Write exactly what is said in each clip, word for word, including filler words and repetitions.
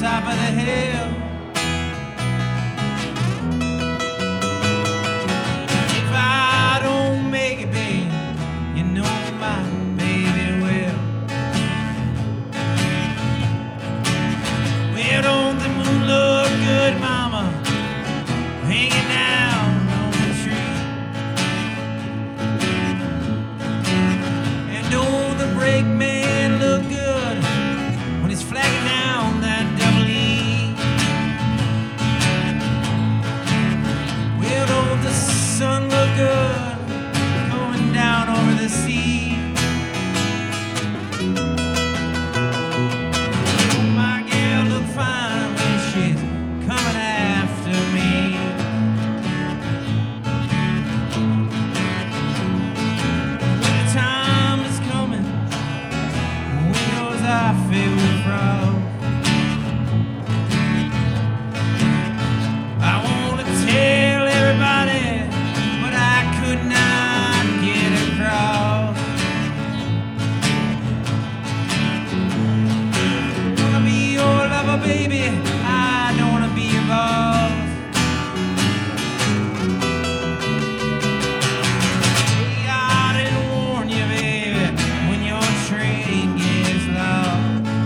top of the hill. If I don't make it, babe, you know my baby will. Well, don't the moon look good, mama, hanging down on the tree? And don't the brake man look good when he's flagging down that double E? Well, don't the sun look good going down over the sea? Oh, my gal look fine when she's coming after me. When the time is coming, windows I feel proud. I want to tell everybody, but I could not get across. I wanna be your lover, baby, I don't wanna be your boss. Hey, I didn't warn you, baby, when your train gets lost.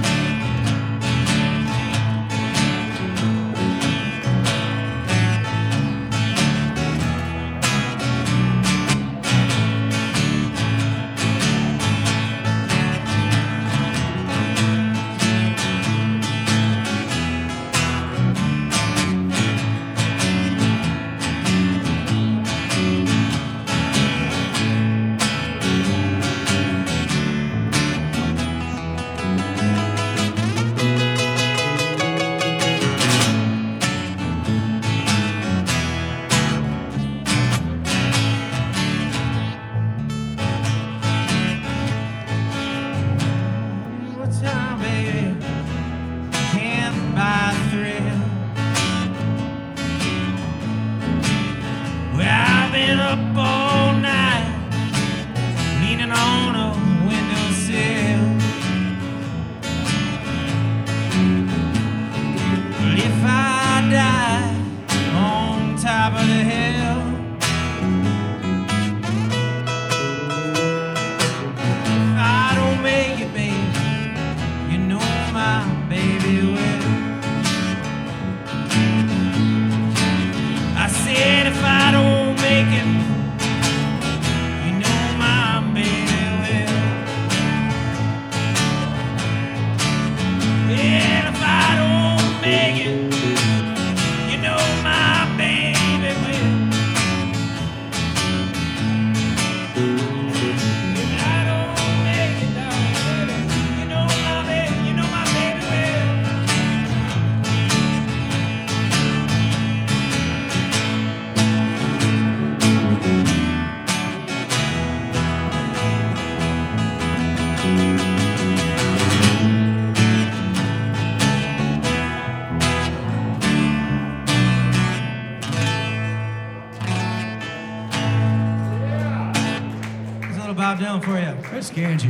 What time, baby, can't buy a thrill. Well, I've been up all night, leaning on a windowsill. Well, if I die on top of the hill, if I don't make it, babe, you know my baby will. I said if I don't make it, you know my baby will. Yeah, if I don't make it, you know my baby will. If I don't make it, darling, baby, you know my baby, you know my baby will. There's a little Bob Dylan for you. Chris Ganji.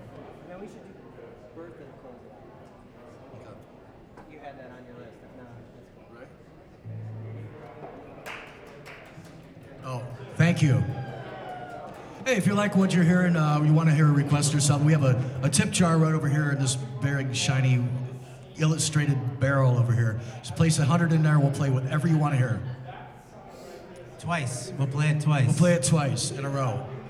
birthday closing. You had that on your list, if not. Thank you. Hey, if you like what you're hearing, uh, you want to hear a request or something, we have a, a tip jar right over here in this very shiny, illustrated barrel over here. Just place a hundred in there. We'll play whatever you want to hear. Twice. We'll play it twice. We'll play it twice in a row.